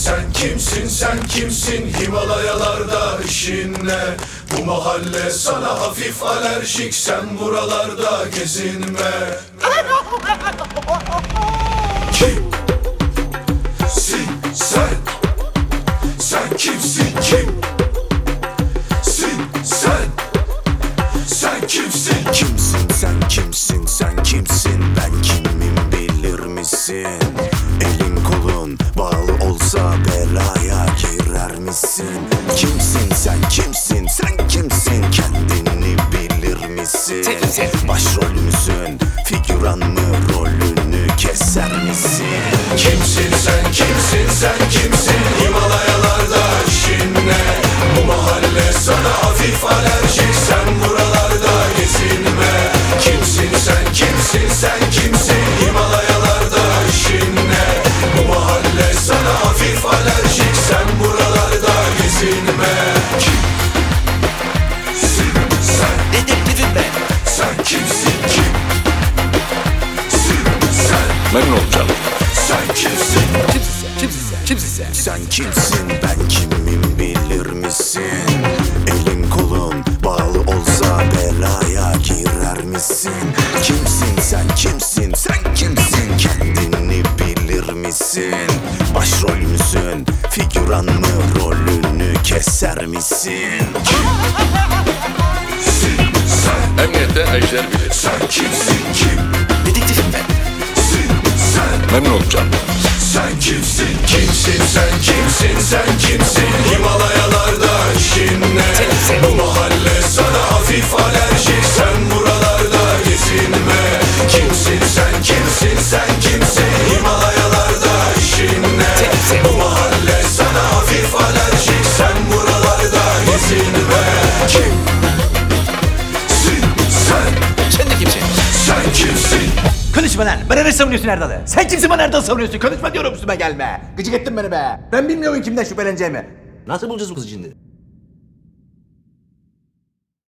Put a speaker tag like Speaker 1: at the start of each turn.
Speaker 1: Sen kimsin, sen kimsin? Himalayalarda işin ne? Bu mahalle sana hafif alerjik, sen buralarda gezinme. Kimsin sen? Sen kimsin, kim? Sen kimsin?
Speaker 2: Kimsin sen kimsin sen kimsin ben kimim bilir misin? Elin kolun bağlı olsa belaya girer misin? Kimsin sen kimsin sen kimsin kendini bilir misin? Başrol müsün figüran mı rolünü keser misin?
Speaker 1: Kimsin sen kimsin sen kimsin? Himalayalarda işin ne? Bu mahalle sana hafif alerjik, sen buralarda gezinme. Kimsin sen kimsin sen kimsin? Himalayalarda işin ne? Bu mahalle sana hafif alerjik, sen buralarda gezinme. Kimsin sen?
Speaker 2: Dedektifim ben.
Speaker 1: Sen kimsin kim? Sen
Speaker 3: Memnun olacağım.
Speaker 1: sen kimsin?
Speaker 2: Kimsin sen? Sen kimsin ben kimim bilir misin? Elin kolun bağlı olsa belaya girer misin? Kimsin sen kimsin sen kimsin kendini bilir misin? Başrol müsün figüran mı rolünü keser misin?
Speaker 1: Kimsin sen?
Speaker 3: Emniyette Ejder bilir.
Speaker 1: Sen kimsin kim?
Speaker 2: Dedektifim ben.
Speaker 1: Sen
Speaker 3: Memnun olacağım.
Speaker 1: Sen kimsin? Kimsin sen kimsin sen kimsin? Himalayalarda işin ne? Bu mahalle sana hafif alerjik, sen buralarda gezinme. Kimsin sen kimsin sen kimsin? Himalayalarda işin ne? Bu mahalle sana hafif alerjik, sen buralarda gezinme. Kimsin sen?
Speaker 2: Sen de kimsin?
Speaker 1: Sen kimsin?
Speaker 4: Konuşma lan. Bana ne savunuyorsun Erdal'ı? Sen kimsin bana Erdal savunuyorsun? Konuşma diyorum, üstüme gelme. Gıcık ettin beni be. Ben bilmiyorum kimden şüpheleneceğimi.
Speaker 5: Nasıl bulacağız bu kızı şimdi?